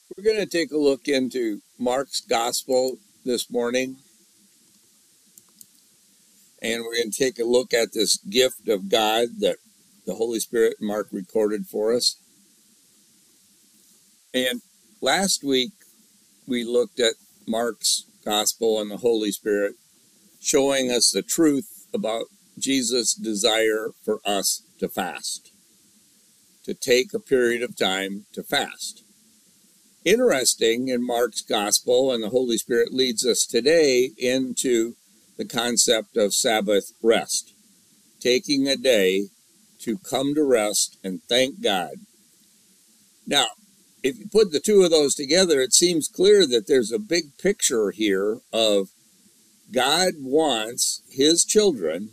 We're going to take a look into Mark's Gospel this morning, and we're going to take a look at this gift of God that the Holy Spirit Mark recorded for us. And last week, we looked at Mark's Gospel and the Holy Spirit showing us the truth about Jesus' desire for us to fast, to take a period of time to fast. Interesting, in Mark's Gospel, and the Holy Spirit leads us today into the concept of Sabbath rest, taking a day to come to rest and thank God. Now, if you put the two of those together, it seems clear that there's a big picture here of God wants his children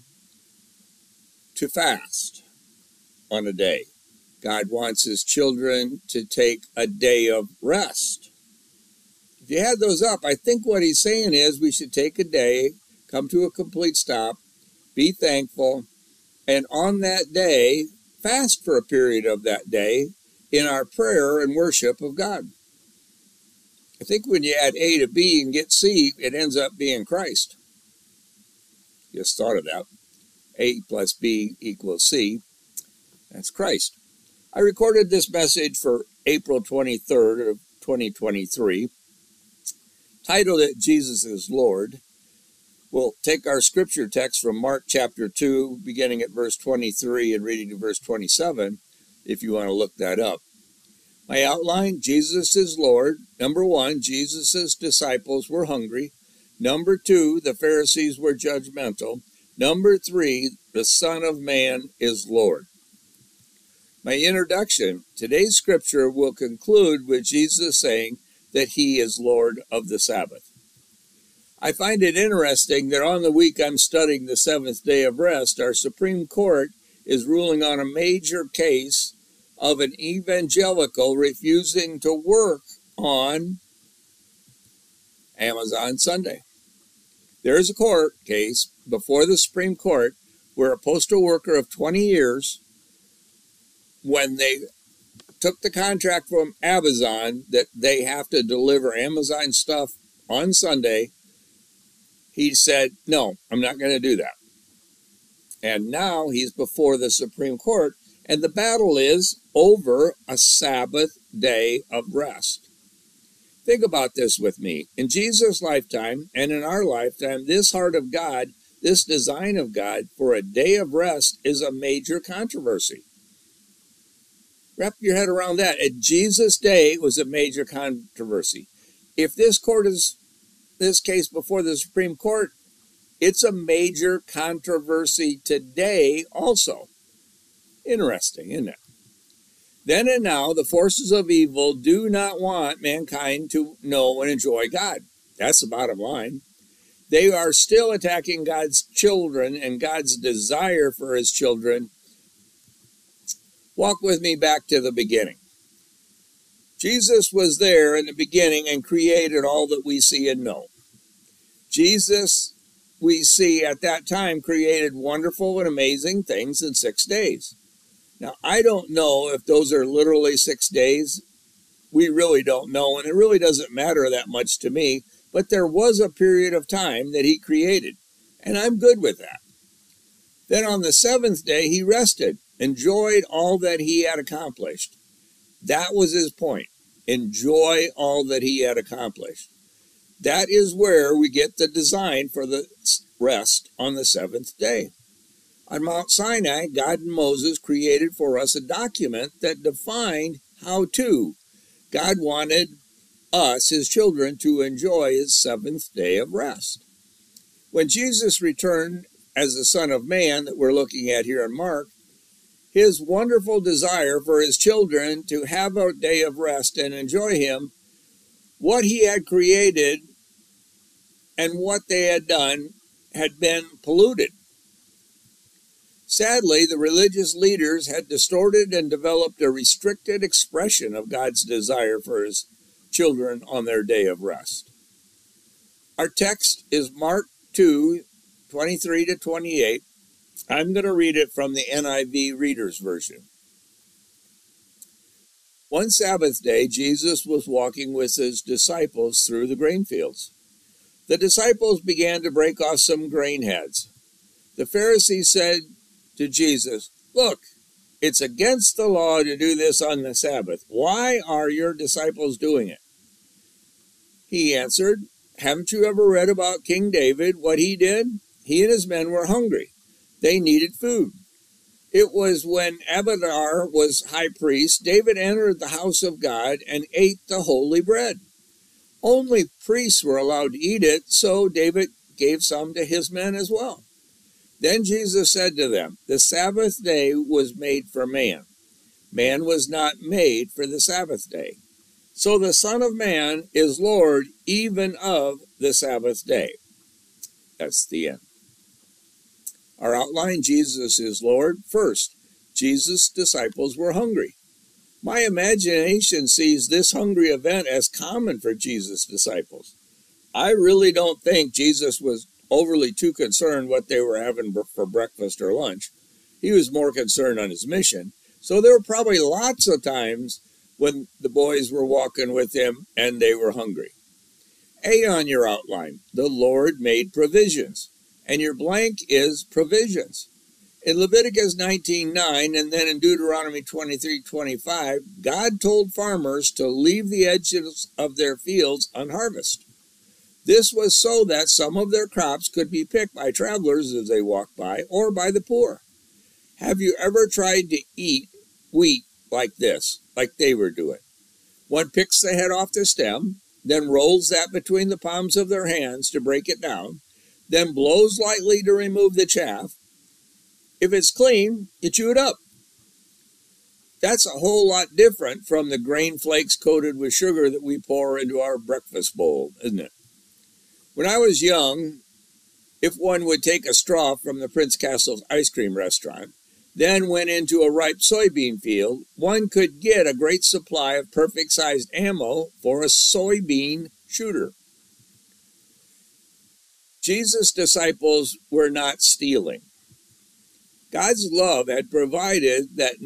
to fast on a day. God wants his children to take a day of rest. If you add those up, I think what he's saying is we should take a day, come to a complete stop, be thankful, and on that day, fast for a period of that day in our prayer and worship of God. I think when you add A to B and get C, it ends up being Christ. Just thought of that. A plus B equals C. That's Christ. I recorded this message for April 23rd of 2023, titled it, Jesus is Lord. We'll take our scripture text from Mark chapter 2, beginning at verse 23 and reading to verse 27, if you want to look that up. My outline, Jesus is Lord. Number 1, Jesus' disciples were hungry. Number 2, the Pharisees were judgmental. Number 3, the Son of Man is Lord. My introduction, today's scripture will conclude with Jesus saying that he is Lord of the Sabbath. I find it interesting that on the week I'm studying the seventh day of rest, our Supreme Court is ruling on a major case of an evangelical refusing to work on Amazon Sunday. There is a court case before the Supreme Court where a postal worker of 20 years, when they took the contract from Amazon that they have to deliver Amazon stuff on Sunday, he said, no, I'm not going to do that. And now he's before the Supreme Court, and the battle is over a Sabbath day of rest. Think about this with me. In Jesus' lifetime and in our lifetime, this heart of God, this design of God for a day of rest is a major controversy. Wrap your head around that. At Jesus' day, it was a major controversy. If this case before the Supreme Court, it's a major controversy today also. Interesting, isn't it? Then and now, the forces of evil do not want mankind to know and enjoy God. That's the bottom line. They are still attacking God's children and God's desire for his children. Walk with me back to the beginning. Jesus was there in the beginning and created all that we see and know. Jesus, we see at that time, created wonderful and amazing things in 6 days. Now, I don't know if those are literally 6 days. We really don't know, and it really doesn't matter that much to me. But there was a period of time that he created, and I'm good with that. Then on the seventh day, he rested, enjoyed all that he had accomplished. That was his point. Enjoy all that he had accomplished. That is where we get the design for the rest on the seventh day. On Mount Sinai, God and Moses created for us a document that defined how to. God wanted us, his children, to enjoy his seventh day of rest. When Jesus returned as the Son of Man that we're looking at here in Mark, his wonderful desire for his children to have a day of rest and enjoy him, what he had created and what they had done had been polluted. Sadly, the religious leaders had distorted and developed a restricted expression of God's desire for his children on their day of rest. Our text is Mark 2, 23 to 28. I'm going to read it from the NIV Reader's Version. One Sabbath day, Jesus was walking with his disciples through the grain fields. The disciples began to break off some grain heads. The Pharisees said to Jesus, "Look, it's against the law to do this on the Sabbath. Why are your disciples doing it?" He answered, "Haven't you ever read about King David, what he did? He and his men were hungry. They needed food. It was when Abiathar was high priest, David entered the house of God and ate the holy bread. Only priests were allowed to eat it, so David gave some to his men as well." Then Jesus said to them, "The Sabbath day was made for man. Man was not made for the Sabbath day. So the Son of Man is Lord even of the Sabbath day." That's the end. Our outline: Jesus is Lord. First, Jesus' disciples were hungry. My imagination sees this hungry event as common for Jesus' disciples. I really don't think Jesus was overly too concerned what they were having for breakfast or lunch. He was more concerned on his mission. So there were probably lots of times when the boys were walking with him and they were hungry. A on your outline: the Lord made provisions. And your blank is provisions. In Leviticus 19:9 and then in Deuteronomy 23:25, God told farmers to leave the edges of their fields unharvested. This was so that some of their crops could be picked by travelers as they walked by, or by the poor. Have you ever tried to eat wheat like this, like they were doing? One picks the head off the stem, then rolls that between the palms of their hands to break it down, then blows lightly to remove the chaff. If it's clean, you chew it up. That's a whole lot different from the grain flakes coated with sugar that we pour into our breakfast bowl, isn't it? When I was young, if one would take a straw from the Prince Castle's ice cream restaurant, then went into a ripe soybean field, one could get a great supply of perfect-sized ammo for a soybean shooter. Jesus' disciples were not stealing. God's love had provided that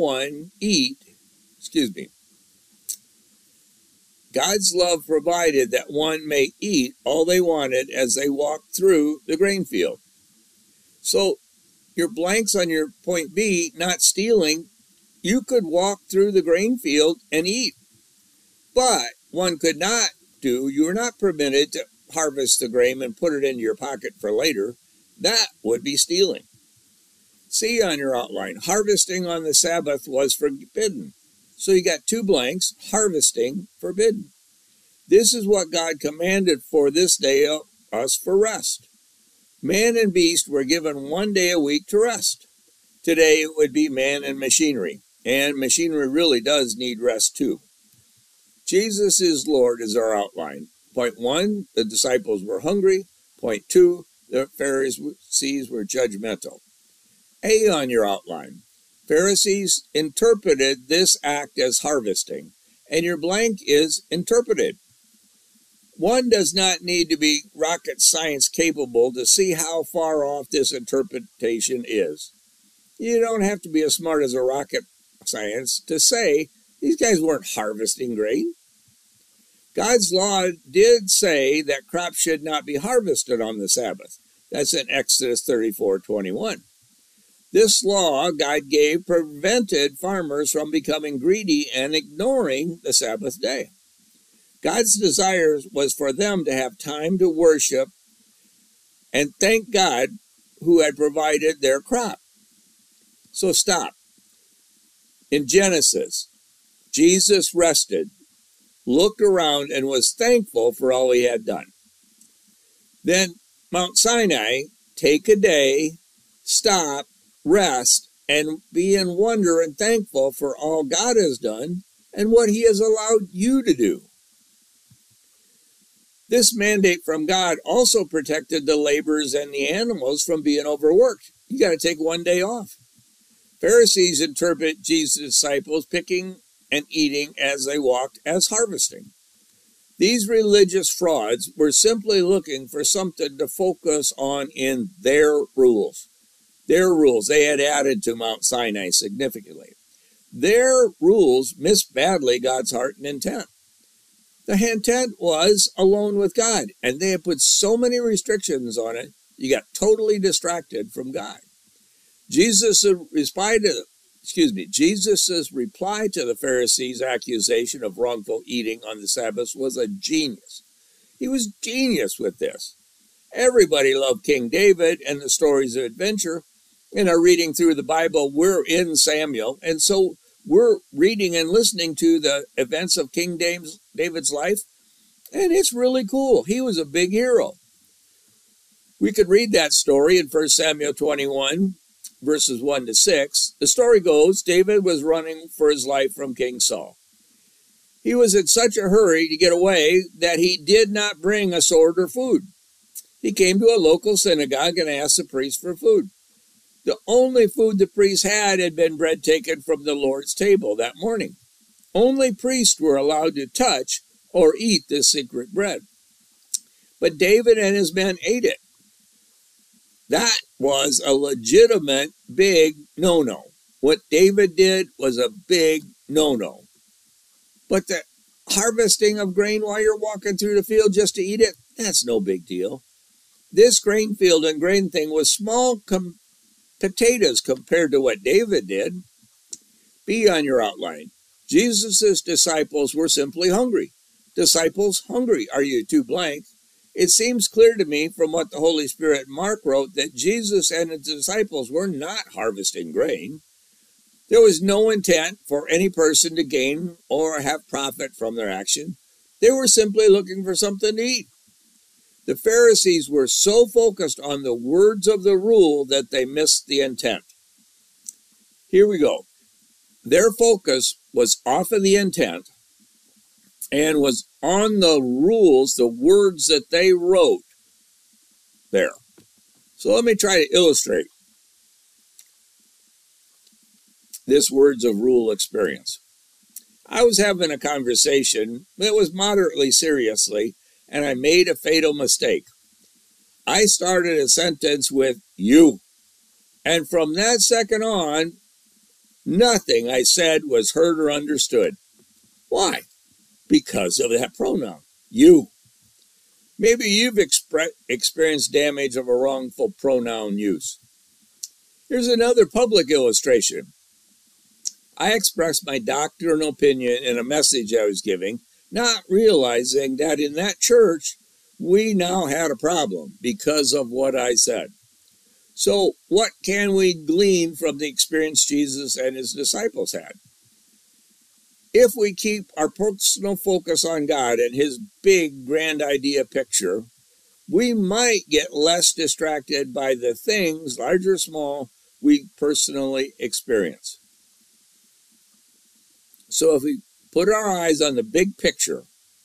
God's love provided that one may eat all they wanted as they walked through the grain field. So your blanks on your point B, not stealing, you could walk through the grain field and eat. But one could not do, you were not permitted to harvest the grain and put it in your pocket for later. That would be stealing. C on your outline: harvesting on the Sabbath was forbidden. So you got two blanks: harvesting, forbidden. This is what God commanded for this day of us for rest. Man and beast were given 1 day a week to rest. Today it would be man and machinery. And machinery really does need rest too. Jesus is Lord is our outline. Point 1, the disciples were hungry. Point 2, the Pharisees were judgmental. A on your outline: Pharisees interpreted this act as harvesting, and your blank is interpreted. One does not need to be rocket science capable to see how far off this interpretation is. You don't have to be as smart as a rocket science to say these guys weren't harvesting grain. God's law did say that crops should not be harvested on the Sabbath. That's in Exodus 34:21. This law God gave prevented farmers from becoming greedy and ignoring the Sabbath day. God's desire was for them to have time to worship and thank God who had provided their crop. So stop. In Genesis, Jesus rested, looked around, and was thankful for all he had done. Then Mount Sinai, take a day, stop, rest, and be in wonder and thankful for all God has done and what he has allowed you to do. This mandate from God also protected the laborers and the animals from being overworked. You got to take 1 day off. Pharisees interpret Jesus' disciples picking and eating as they walked as harvesting. These religious frauds were simply looking for something to focus on in their rules. Their rules they had added to Mount Sinai significantly. Their rules missed badly God's heart and intent. The intent was alone with God, and they had put so many restrictions on it, you got totally distracted from God. Jesus' reply to the Pharisees' accusation of wrongful eating on the Sabbath was a genius. He was genius with this. Everybody loved King David and the stories of adventure. In our reading through the Bible, we're in Samuel, and so we're reading and listening to the events of King David's life, and it's really cool. He was a big hero. We could read that story in 1 Samuel 21, verses 1 to 6. The story goes, David was running for his life from King Saul. He was in such a hurry to get away that he did not bring a sword or food. He came to a local synagogue and asked the priest for food. The only food the priest had been bread taken from the Lord's table that morning. Only priests were allowed to touch or eat this secret bread. But David and his men ate it. That was a legitimate big no-no. What David did was a big no-no. But the harvesting of grain while you're walking through the field just to eat it, that's no big deal. This grain field and grain thing was small potatoes compared to what David did. B on your outline. Jesus' disciples were simply hungry. Disciples hungry. Are you too blank? It seems clear to me from what the Holy Spirit Mark wrote that Jesus and his disciples were not harvesting grain. There was no intent for any person to gain or have profit from their action. They were simply looking for something to eat. The Pharisees were so focused on the words of the rule that they missed the intent. Here we go. Their focus was off of the intent and was on the rules, the words that they wrote there. So let me try to illustrate this words of rule experience. I was having a conversation that was moderately seriously, and I made a fatal mistake. I started a sentence with you. And from that second on, nothing I said was heard or understood. Why? Because of that pronoun, you. Maybe you've experienced damage of a wrongful pronoun use. Here's another public illustration. I expressed my doctrinal opinion in a message I was giving, not realizing that in that church, we now had a problem because of what I said. So what can we glean from the experience Jesus and his disciples had? If we keep our personal focus on God and his big grand idea picture, we might get less distracted by the things, large or small, we personally experience. So if we put our eyes on the big picture,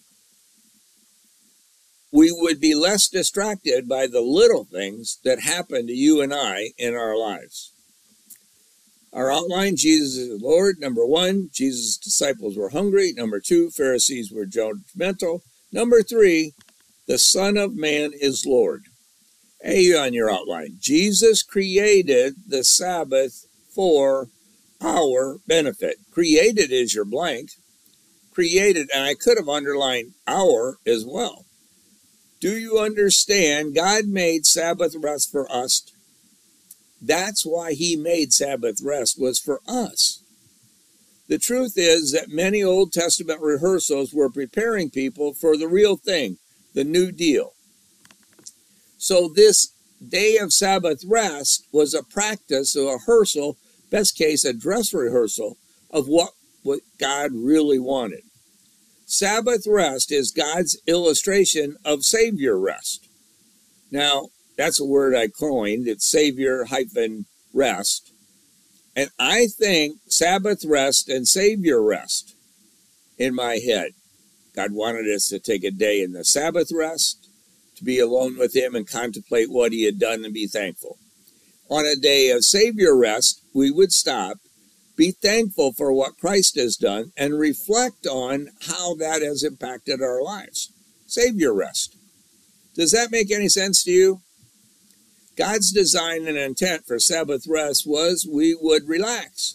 we would be less distracted by the little things that happen to you and I in our lives. Our outline, Jesus is Lord. Number 1, Jesus' disciples were hungry. Number 2, Pharisees were judgmental. Number 3, the Son of Man is Lord. A on your outline. Jesus created the Sabbath for our benefit. Created is your blank. Created, and I could have underlined our as well. Do you understand? God made Sabbath rest for us. That's why he made Sabbath rest, was for us. The truth is that many Old Testament rehearsals were preparing people for the real thing, the new deal. So this day of Sabbath rest was a practice, a rehearsal, best case, a dress rehearsal of what God really wanted. Sabbath rest is God's illustration of Savior rest. Now, that's a word I coined. It's Savior-rest. And I think Sabbath rest and Savior rest in my head. God wanted us to take a day in the Sabbath rest, to be alone with him and contemplate what he had done and be thankful. On a day of Savior rest, we would stop, be thankful for what Christ has done, and reflect on how that has impacted our lives. Savior rest. Does that make any sense to you? God's design and intent for Sabbath rest was we would relax.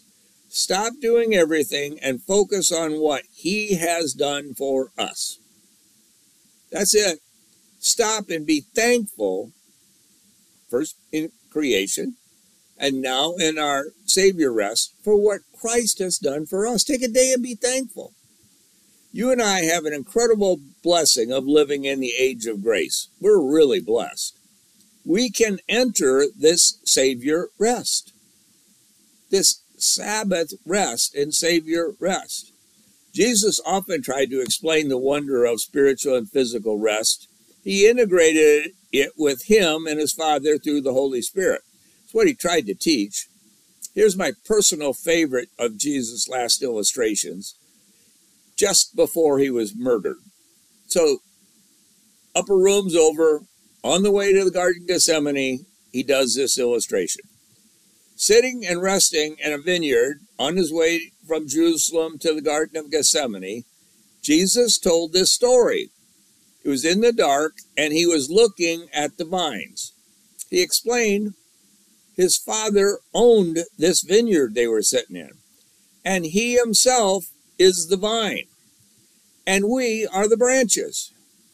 Stop doing everything and focus on what He has done for us. That's it. Stop and be thankful, first in creation, and now in our Savior rest, for what Christ has done for us. Take a day and be thankful. You and I have an incredible blessing of living in the age of grace. We're really blessed. We can enter this Savior rest, this Sabbath rest and Savior rest. Jesus often tried to explain the wonder of spiritual and physical rest. He integrated it with Him and His Father through the Holy Spirit. It's what He tried to teach. Here's my personal favorite of Jesus' last illustrations, just before He was murdered. So, upper room's over, on the way to the Garden of Gethsemane, He does this illustration. Sitting and resting in a vineyard on His way from Jerusalem to the Garden of Gethsemane, Jesus told this story. It was in the dark, and He was looking at the vines. He explained His Father owned this vineyard they were sitting in, and He Himself is the vine, and we are the branches.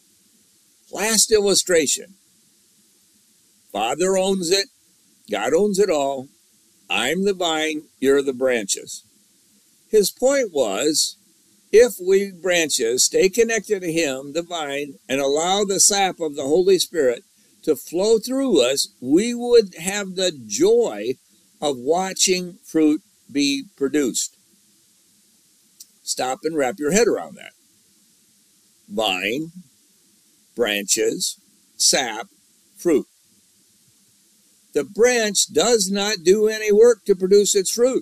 Last illustration. Father owns it. God owns it all. I'm the vine, you're the branches. His point was, if we branches stay connected to Him, the vine, and allow the sap of the Holy Spirit to flow through us, we would have the joy of watching fruit be produced. Stop and wrap your head around that. Vine, branches, sap, fruit. The branch does not do any work to produce its fruit.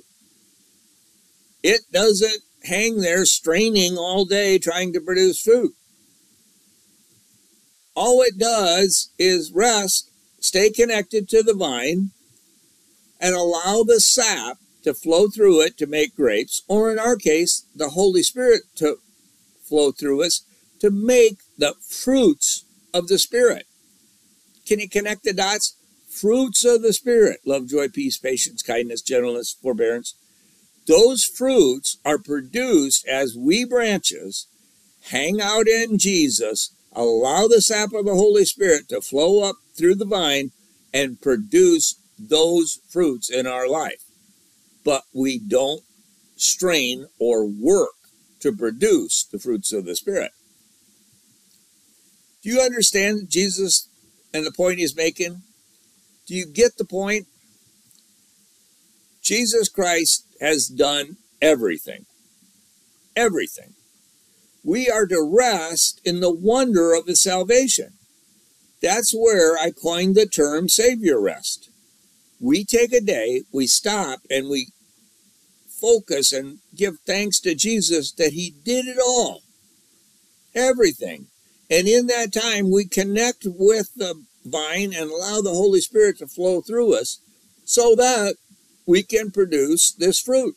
It doesn't hang there straining all day trying to produce fruit. All it does is rest, stay connected to the vine, and allow the sap to flow through it to make grapes, or in our case, the Holy Spirit to flow through us to make the fruits of the Spirit. Can you connect the dots? Fruits of the Spirit: love, joy, peace, patience, kindness, gentleness, forbearance. Those fruits are produced as we branches hang out in Jesus, allow the sap of the Holy Spirit to flow up through the vine and produce those fruits in our life. But we don't strain or work to produce the fruits of the Spirit. Do you understand Jesus and the point He's making? Do you get the point? Jesus Christ has done everything. Everything. We are to rest in the wonder of His salvation. That's where I coined the term Savior rest. We take a day, we stop, and we focus and give thanks to Jesus that He did it all. Everything. And in that time, we connect with the vine and allow the Holy Spirit to flow through us so that we can produce this fruit.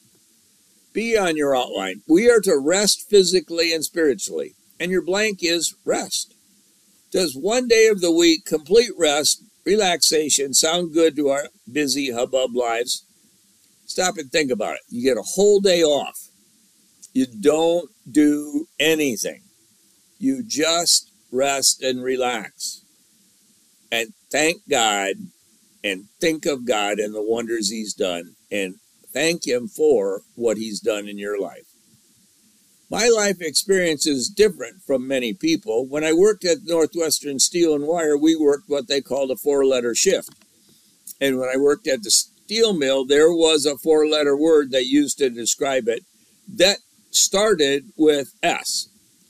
Be on your outline. We are to rest physically and spiritually. And your blank is rest. Does one day of the week, complete rest, relaxation, sound good to our busy hubbub lives? Stop and think about it. You get a whole day off. You don't do anything. You just rest and relax. And thank God and think of God and the wonders He's done, and thank Him for what He's done in your life. My life experience is different from many people. When I worked at Northwestern Steel and Wire, we worked what they called a 4-letter shift. And when I worked at the steel mill, there was a 4-letter word they used to describe it that started with S.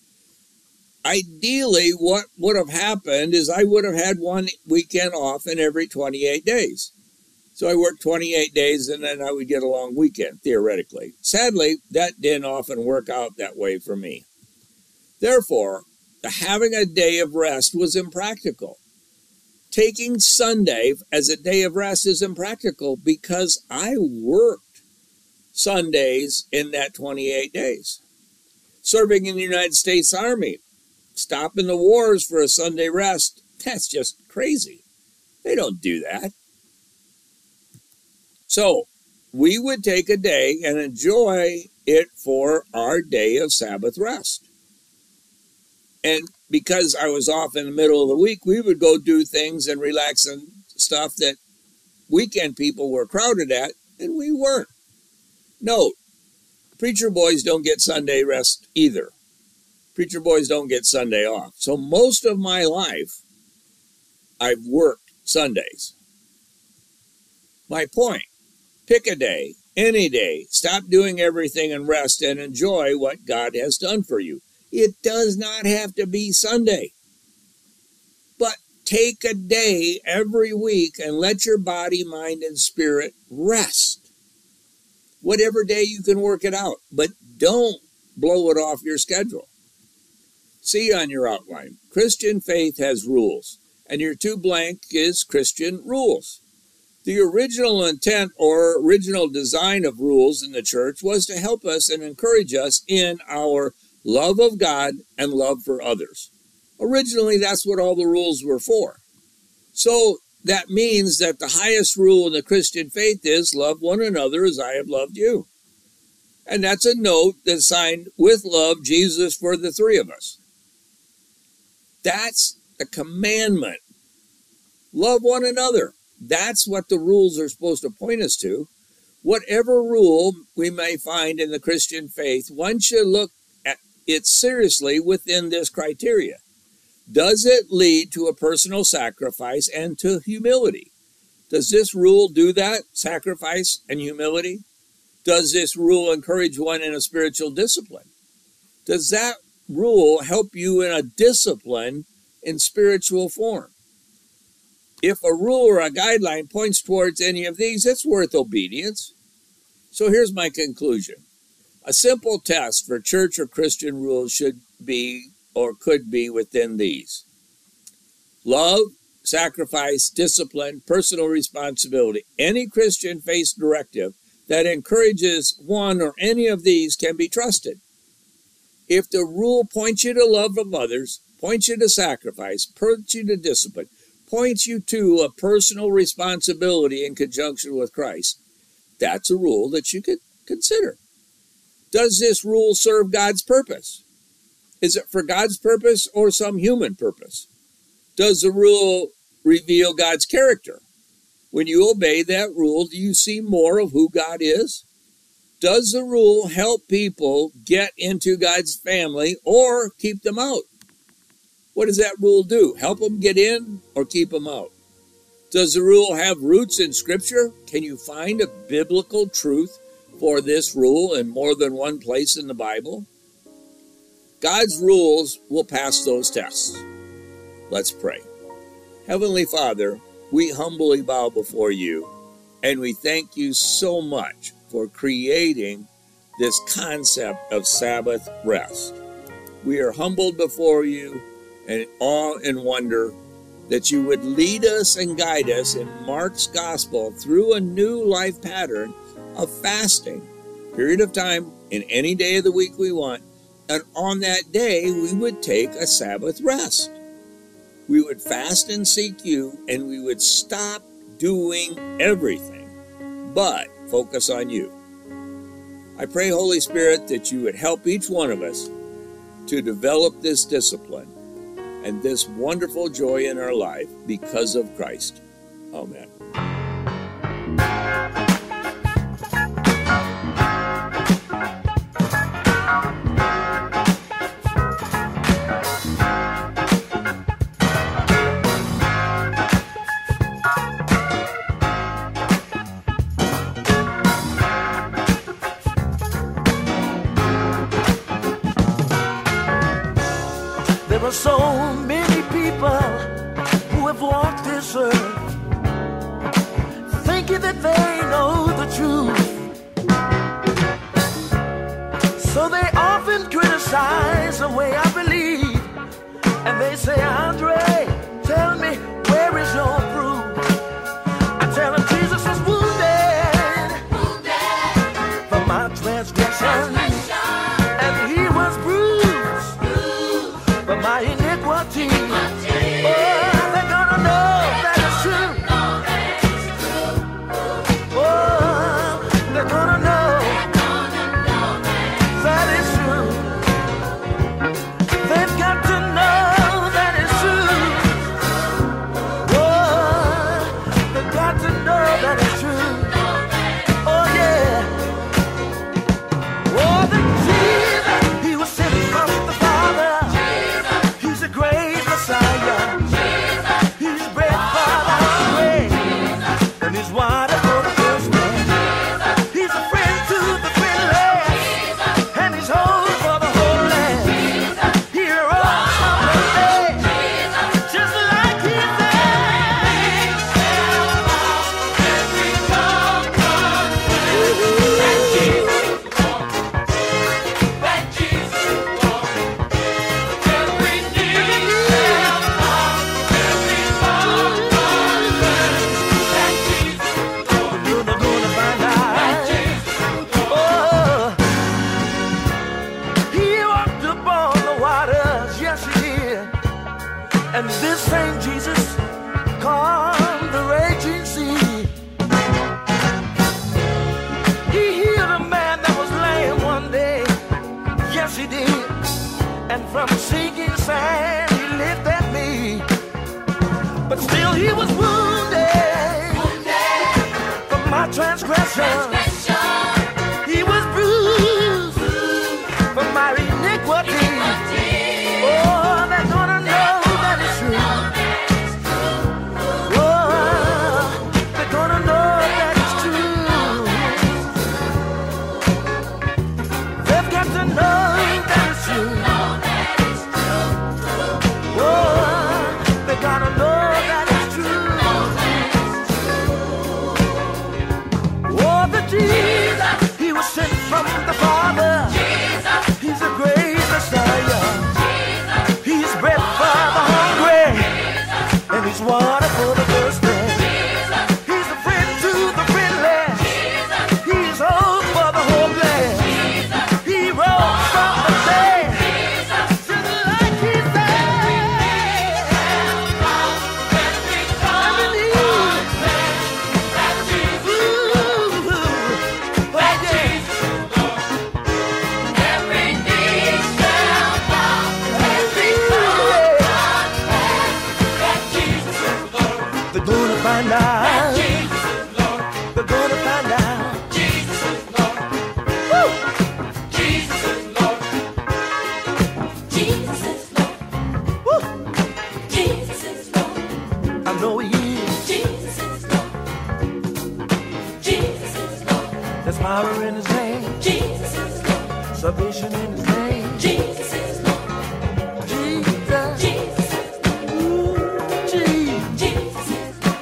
Ideally, what would have happened is I would have had one weekend off in every 28 days. So I worked 28 days and then I would get a long weekend, theoretically. Sadly, that didn't often work out that way for me. Therefore, having a day of rest was impractical. Taking Sunday as a day of rest is impractical because I worked Sundays in that 28 days. Serving in the United States Army, stopping the wars for a Sunday rest, that's just crazy. They don't do that. So, we would take a day and enjoy it for our day of Sabbath rest. And because I was off in the middle of the week, we would go do things and relax and stuff that weekend people were crowded at, and we weren't. Note, preacher boys don't get Sunday rest either. Preacher boys don't get Sunday off. So most of my life, I've worked Sundays. My point, pick a day, any day. Stop doing everything and rest and enjoy what God has done for you. It does not have to be Sunday. But take a day every week and let your body, mind, and spirit rest. Whatever day you can work it out, but don't blow it off your schedule. See on your outline, Christian faith has rules, and your 2 blank is Christian rules. The original intent or original design of rules in the church was to help us and encourage us in our love of God and love for others. Originally, that's what all the rules were for. So that means that the highest rule in the Christian faith is love one another as I have loved you. And that's a note that's signed with love, Jesus for the 3 of us. That's the commandment. Love one another. That's what the rules are supposed to point us to. Whatever rule we may find in the Christian faith, one should look at it seriously within this criteria. Does it lead to a personal sacrifice and to humility? Does this rule do that? Sacrifice and humility? Does this rule encourage one in a spiritual discipline? Does that rule help you in a discipline in spiritual form? If a rule or a guideline points towards any of these, it's worth obedience. So here's my conclusion. A simple test for church or Christian rules should be or could be within these: love, sacrifice, discipline, personal responsibility. Any Christian faith directive that encourages one or any of these can be trusted. If the rule points you to love of others, points you to sacrifice, points you to discipline, points you to a personal responsibility in conjunction with Christ, that's a rule that you could consider. Does this rule serve God's purpose? Is it for God's purpose or some human purpose? Does the rule reveal God's character? When you obey that rule, do you see more of who God is? Does the rule help people get into God's family or keep them out? What does that rule do? Help them get in or keep them out? Does the rule have roots in Scripture? Can you find a biblical truth for this rule in more than one place in the Bible? God's rules will pass those tests. Let's pray. Heavenly Father, we humbly bow before you, and we thank you so much for creating this concept of Sabbath rest. We are humbled before you in awe and wonder that you would lead us and guide us in Mark's gospel through a new life pattern of fasting, period of time in any day of the week we want, and on that day we would take a Sabbath rest. We would fast and seek you, and we would stop doing everything but focus on you. I pray, Holy Spirit, that you would help each one of us to develop this discipline and this wonderful joy in our life because of Christ. Amen. There are so many people who have walked this earth thinking that they know the truth. So they often criticize the way I believe, and they say, Andre, tell me, where is your proof? I tell them Jesus was wounded for my transgression, and he was bruised for my iniquity. Oh, they're gonna know that it's true. Oh, And this same Jesus calmed the raging sea. He healed a man that was lame one day. Yes, he did. And from sinking sand, he lifted me. But still he was wounded for my transgression. He was bruised for my iniquity. Oh, they're gonna know that it's true. Oh, they're gonna know that it's true. They've got to know that it's true. Oh, they gotta know that it's true. Oh, the Jesus, he was sent from the Father. He's a great Messiah. He's bread for the hungry, and he's water for the thirsty. He's a friend to the friendless. He's hope for the hopeless. He rose from the dead, just like he said. I believe. Ooh, oh yeah. They're gonna find out. They're gonna find out. Woo! Woo! I know he is. There's power in his name. Salvation in his name. Jesus. Ooh, Jesus.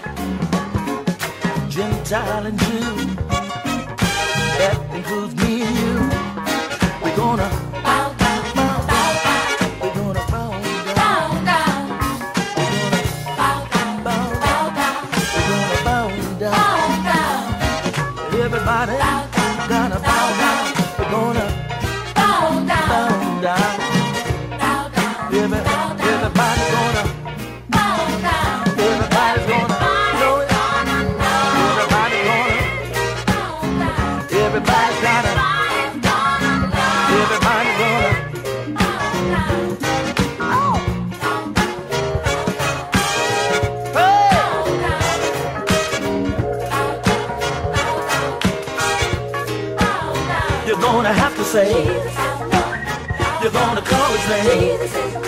Gentile and Jew, that includes me and you. We're gonna bow down. We're gonna bow down. We're gonna bow down. We're gonna bow down. Everybody gonna bow down. We're gonna bow down. Everybody gonna bow down. Everybody's gonna know it. Everybody gonna. Everybody's gotta. Everybody's gonna. Hey! You're gonna have to say. You're gonna call his name.